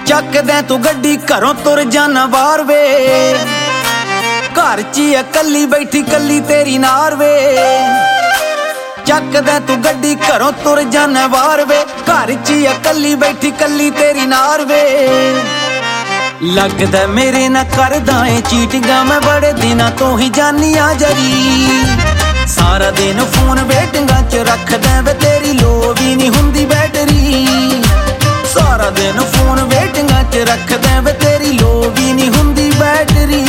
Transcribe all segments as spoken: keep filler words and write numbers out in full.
ਚੱਕਦੇ ਤੂੰ ਗੱਡੀ ਘਰੋਂ ਤੁਰ ਜਾਣਾ ਬਾਹਰ ਵੇ, ਘਰ 'ਚ ਹੀ ਇਕੱਲੀ ਬੈਠੀ ਕੱਲੀ ਤੇਰੀ ਨਾਰ ਵੇ। ਚੱਕਦੇ ਤੂੰ ਗੱਡੀ ਘਰੋਂ ਤੁਰ ਜਾਣਾ ਬਾਹਰ ਵੇ, ਘਰ 'ਚ ਹੀ ਇਕੱਲੀ ਬੈਠੀ ਕੱਲੀ ਤੇਰੀ ਨਾਰ ਵੇ। ਲੱਗਦਾ ਮੇਰੇ ਨਾਲ ਕਰਦਾ ਏ ਚੀਟਿੰਗਾਂ, ਮੈਂ ਬੜੇ ਦਿਨਾਂ ਤੋਂ ਹੀ ਜਾਨੀ ਆ ਜਰੀ। ਸਾਰਾ ਦਿਨ ਫੋਨ ਵੇਟਿੰਗਾਂ 'ਚ ਰੱਖਦਾ ਵੇ, ਤੇਰੀ ਲੋ ਵੀ ਨਹੀਂ ਹੁੰਦੀ ਬੈਟਰੀ। ਸਾਰਾ ਦਿਨ ਫੋਨ ਵੇਟਿੰਗਾਂ 'ਚ ਰੱਖਦਾ ਵੇ, ਤੇਰੀ ਲੋ ਵੀ ਨਹੀਂ ਹੁੰਦੀ ਬੈਟਰੀ।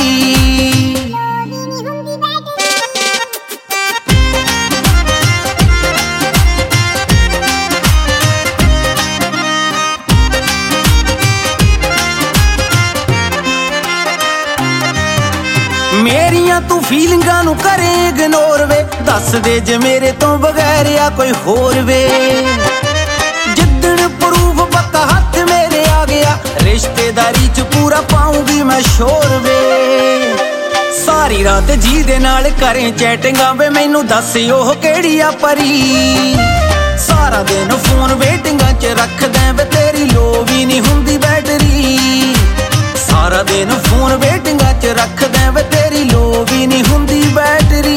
ਮੇਰੀਆਂ ਤੂੰ ਫੀਲਿੰਗਾਂ ਨੂੰ ਕਰੇ ਇਗਨੋਰ ਵੇ, ਦੱਸ ਦੇ ਜੇ ਮੇਰੇ ਤੋਂ ਬਗੈਰ ਆ ਕੋਈ ਹੋਰ ਵੇ। ਜਿੱਦਣ ਪ੍ਰੂਫ ਪੱਕਾ ਹੱਥ ਮੇਰੇ ਆ ਗਿਆ, ਰਿਸ਼ਤੇਦਾਰੀ 'ਚ ਪੂਰਾ ਪਾਉਂਗੀ ਮੈਂ ਸ਼ੋਰ ਵੇ। ਸਾਰੀ ਰਾਤ ਜੀ ਦੇ ਨਾਲ ਕਰੇ ਚੈਟਿੰਗਾਂ ਵੇ, ਮੈਨੂੰ ਦੱਸ ਉਹ ਕਿਹੜੀ ਆ ਪਰੀ। ਸਾਰਾ ਦਿਨ ਫੋਨ ਵੇਟਿੰਗਾਂ 'ਚ ਰੱਖਦਾ ਵੇ, ਤੇਰੀ ਲੋ ਵੀ ਨਹੀਂ ਹੁੰਦੀ ਬੈਟਰੀ। ਸਾਰਾ ਦਿਨ ਫੋਨ ਵੇਟਿੰਗਾਂ 'ਚ ਰੱਖਦਾ ਵੇ, ਤੇਰੀ ਲੋ ਵੀ ਨਹੀਂ ਹੁੰਦੀ ਬੈਟਰੀ।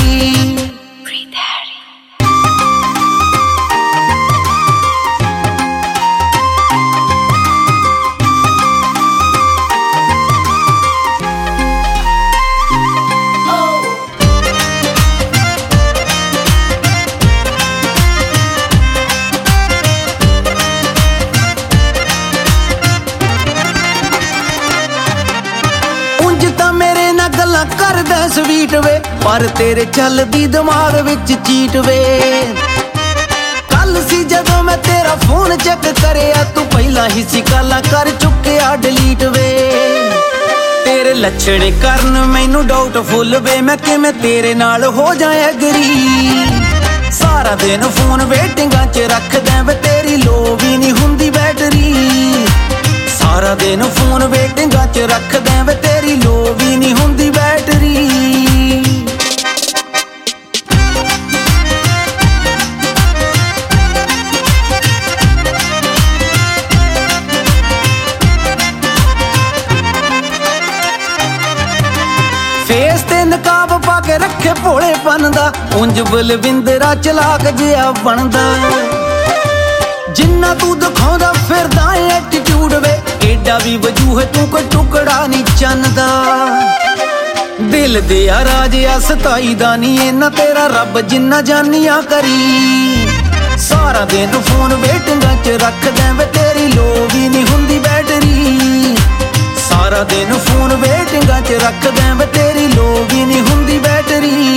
ਗੱਲਾਂ ਕਰਦਾ ਸਵੀਟ ਵੇ, ਪਰ ਤੇਰੇ ਚੱਲਦੀ ਦਿਮਾਗ ਵਿੱਚ ਚੀਟ ਵੇ। ਕੱਲ ਸੀ ਜਦੋਂ ਮੈਂ ਤੇਰਾ ਫੋਨ ਚੈੱਕ ਕਰਿਆ, ਤੂੰ ਪਹਿਲਾਂ ਹੀ ਸੀ ਕਾਲਾਂ ਕਰ ਚੁੱਕਿਆ ਡਿਲੀਟ ਵੇ। ਤੇਰੇ ਲੱਛਣ ਕਰਨ ਮੈਨੂੰ ਡਾਊਟ ਫੁੱਲ ਵੇ, ਮੈਂ ਕਿਵੇਂ ਤੇਰੇ ਨਾਲ ਹੋ ਜਾ ਐਗਰੀ। ਸਾਰਾ ਦਿਨ ਫੋਨ ਵੇਟਿੰਗਾਂ 'ਚ ਰੱਖਦਾ ਵੇ, ਤੇਰੀ ਲੋ ਵੀ ਨਹੀਂ ਹੁੰਦੀ ਬੈਟਰੀ। ਸਾਰਾ ਦਿਨ ਫੋਨ ਵੇਟਿੰਗਾਂ 'ਚ ਰੱਖਦਾ ਵੇ, ਤੇਰੀ ਲੋ ਵੀ ਨਹੀਂ ਹੁੰਦੀ ਬੈਟਰੀ। ਫੇਸ ਤੇ ਨਕਾਬ ਪਾ ਕੇ ਰੱਖੇ ਭੋਲੇਪਨ ਦਾ, ਉਂਝ ਬਲਵਿੰਦਰਾ ਚਲਾਕ ਜਿਹਾ ਬਣਦਾ। ਜਿੰਨਾ ਤੂੰ ਦਿਖਾਉਂਦਾ ਫਿਰਦਾ ਏ ਐਟੀਟਿਊਡ ਵੇ, ਏਡਾ ਵੀ ਵਜੂਹ ਤੂੰ ਕੋਈ ਟੁਕੜਾ ਨਹੀਂ ਚੰਨਦਾ। ਦਿਲ ਦੇ ਆ ਰਾਜ ਆ ਸਤਾਈ ਦਾ ਨੀ ਇਹਨਾਂ, ਤੇਰਾ ਰੱਬ ਜਿੰਨਾ ਜਾਨੀਆਂ ਕਰੀ। ਸਾਰਾ ਦਿਨ ਫੋਨ ਵੇਟਿੰਗਾਂ 'ਚ ਰੱਖਦਾ ਵੇ, ਤੇਰੀ ਲੋ ਵੀ ਨਹੀਂ ਹੁੰਦੀ ਬੈਟਰੀ। ਸਾਰਾ ਦਿਨ ਫੋਨ ਵੇਟਿੰਗਾਂ 'ਚ ਰੱਖਦਾ ਵੇ, ਤੇਰੀ ਲੋ ਵੀ ਨਹੀਂ ਹੁੰਦੀ ਬੈਟਰੀ।